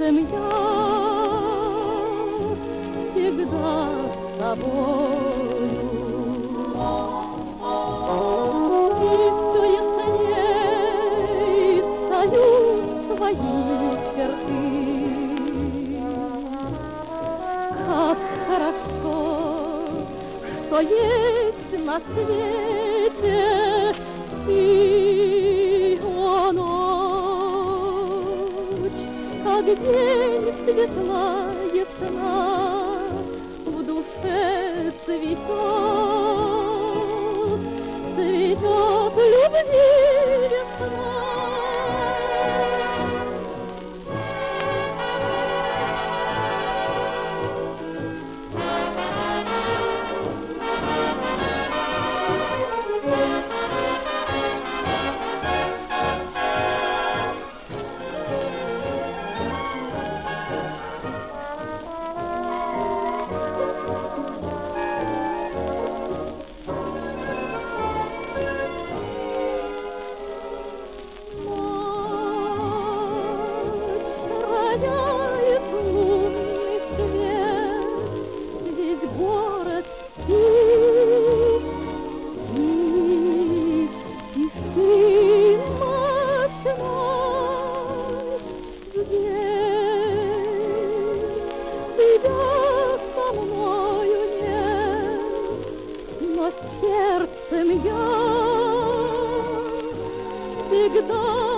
сердцем я всегда с тобою. И все ясней стают твои черты. Как хорошо, что есть на свете и ночь, как день светла ясна, в душе цветет, цветет любви весна. Роняет лунный свет, весь город спит, и ты ночной здесь. Тебя со мною нет, но сердцем я всегда